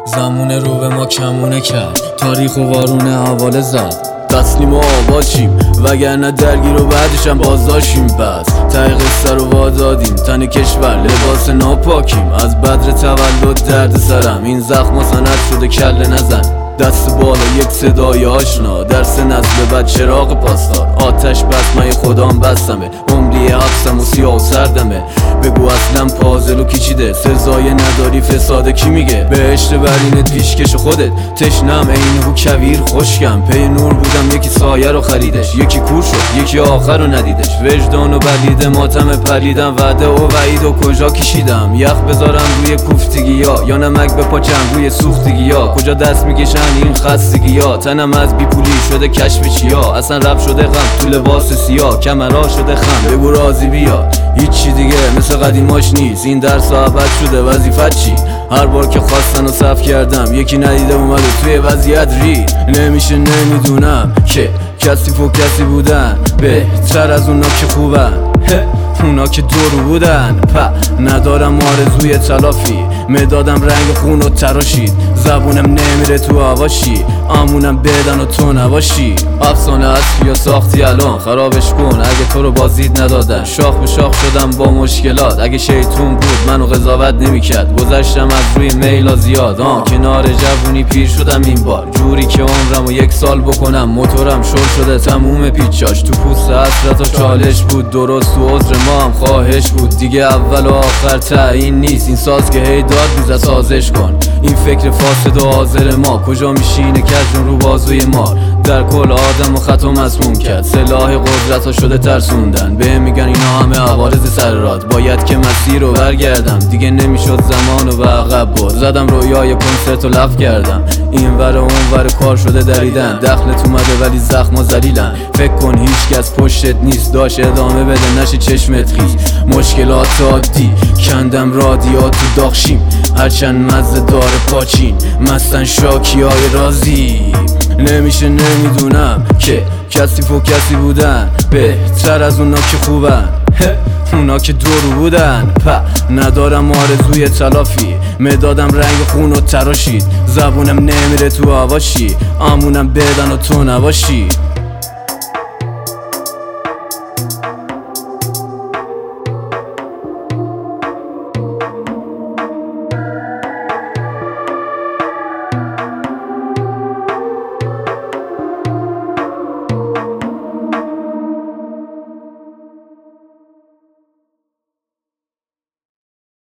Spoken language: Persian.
زمونه رو به ما کمونه کرد، تاریخ و وارونه حواله زد. تسلیم و آبادشیم وگرنه درگیر و بعدشم بازداشتیم. پس ته قصه رو وادادیم، تن کشور لباس ناپاکیم. از بدر تولد درد سرم، این زخم سند شده کله نزن. دست بالا یک صدای آشنا، درس نسل بعد چراغ پاسدار. آتش بس من خدام بستمه، عمری حبسم و سیاه و سردمه. بگو اصلا پازل و کی چیده، سزای نداری فساد کی میگه؟ بهشت برینت پیشکش خودت، تشنم عین هو کویر خشکم. پی نور بودم یکی سایه رو خریدش، یکی کور شد یکی آخر رو ندیدش. وجدان و بلید ماتم پریدم، وعده و وعید و کجا کشیدم. یخ بذارم روی کوفتگی ها یا نمک بپاچم روی سوختگی ها. کجا دست میکشن این خستگی ها، تنم از بی پولی شده کشف چیا. اصلا رب شده غم تو لباس سیاه، کمرها شده خم بگو راضی بیاد. هیچی دیگه مثل قدیماش نیست، این درس ابد شده وظیفت چی؟ هر بار که خواستن و صف کردم یکی ندیده اومد و توی وضعیت رید. نمیشه نمیدونم که کسی فوق کسی بودن بهتر از اونا که خوبن. اونا که دورو بودن ندارم آرزوی تلافی. مدادم رنگ خون و تراشید، زبونم نمیره تو هواشی. امونم بدن و تو نباشی. افسانه اصلی یا ساختی الان، خرابش کن اگه تو رو بازدید ندادن. شاخ به شاخ شدم با مشکلات، اگه شیطون بود منو قضاوت نمیکرد. گذشتم از روی میلا زیاد، کنار جوونی پیر شدم این بار. جوری که عمرمو یک سال بکنم، موتورم شل شده تموم پیچاش. تو پوست حسرت و چالش بود، درست و عذر ما هم خواهش بود. دیگه اول و آخر تعیین نیست، این ساز که هی داد میزد سازش کن. این فکر فاسد و حاضر ما کجا میشینه کجون رو بازوی مار. در کل آدم و خطا مسموم کرد، سلاح قدرت ها شده ترسوندن. به میگن اینا همه عوارض سر راد، باید که مسیر رو برگردم. دیگه نمیشد زمان و به عقب بود، زدم رویای کنسرت و لغو کردم. این ور اون ور کار شده دریدن، دخلت اومده ولی زخم و ذلیلن. فکر کن هیچ کس پشتت نیست، داشت ادامه بده نشه چشمت خیز. مشکلات عادی کندم رادیات تو داغشیم، هرچند مزه داره پاچین مستن شاکی های رازی. نمیشه نمیدونم که کسی فوق کسی بودن بهتر از اونا که خوبن. اونا که دورو بودن ندارم آرزوی تلافی. مدادم رنگ خون و تراشید، زبونم نمیره تو هواشی. امونم بدن و تو نباشی.